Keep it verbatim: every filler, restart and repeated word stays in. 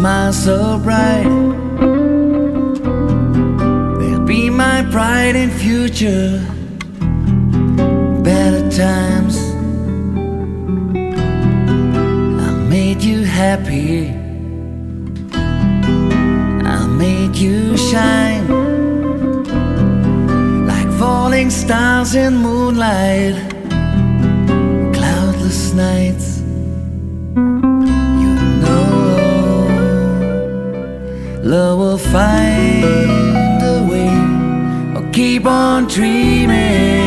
smile so bright. They'll be my pride and future. Better times, I made you happy, I made you shine like falling stars in moonlight, cloudless nights. You know love will find a way, or keep on dreaming.